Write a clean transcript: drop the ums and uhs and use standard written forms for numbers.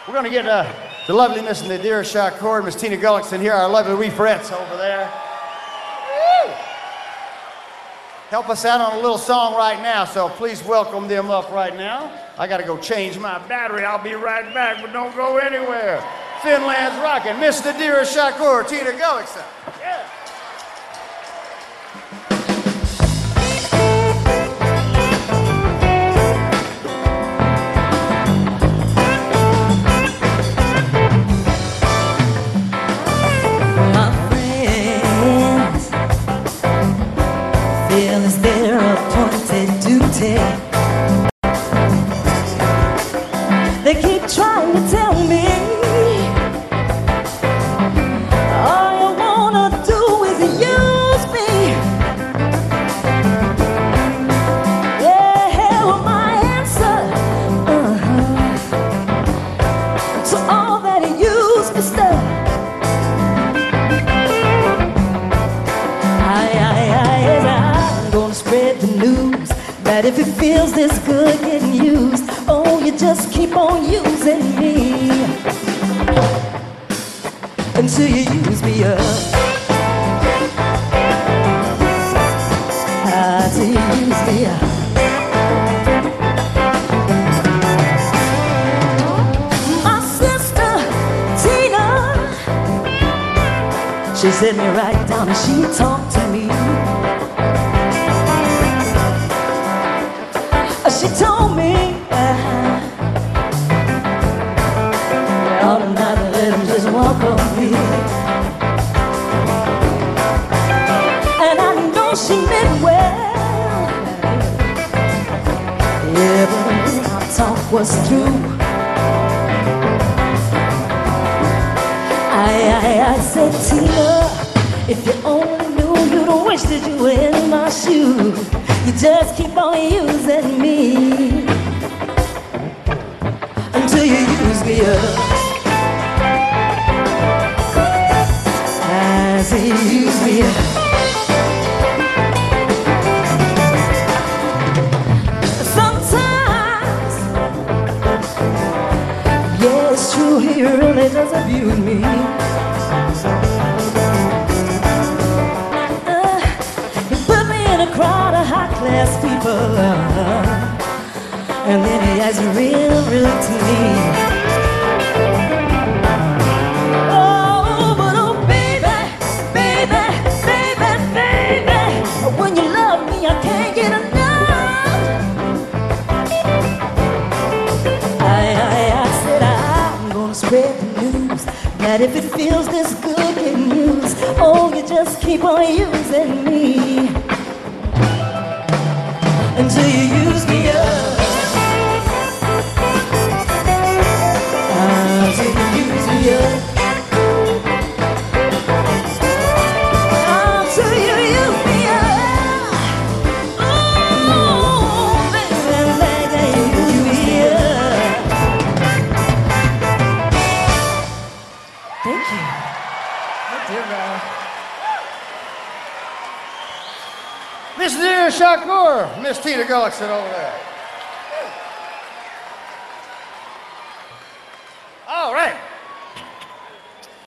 We're going to get the lovely Miss Nadira Shakur and Miss Tina Gullickson here, our lovely Reefrettes over there. Woo! Help us out on a little song right now, so please welcome them up right now. I got to go change my battery. I'll be right back, but don't go anywhere. Finland's rocking. Miss Nadira Shakur, Tina Gullickson. Yeah. Is their appointed duty. They keep trying to tell me all you wanna do is use me. Yeah, well, my answer to all that used me stuff. Spread the news that if it feels this good getting used, oh, you just keep on using me until you use me up. Till you use me up. My sister Tina, she set me right down and she talked to me. She told me all the night to let him just walk on me. And I know she meant well. Yeah, but our talk was true. I said, Tina, if you only knew, you'd wish that you were in my shoes. You just keep on using me until you use me up. As you use me up. Sometimes, yeah, it's true, he really does abuse me. Crowd of high-class people, and then he acts real rude to me. Oh, but oh, baby, baby, baby, baby, when you love me, I can't get enough. I said I'm gonna spread the news that if it feels this good getting used, oh, you just keep on using me until you use me up. Until you use me up. Until you use me up. Oh, baby, baby, use me up. Thank you. Thank you, man. Miss Nadira Shakur, Miss Tina Gullickson over there.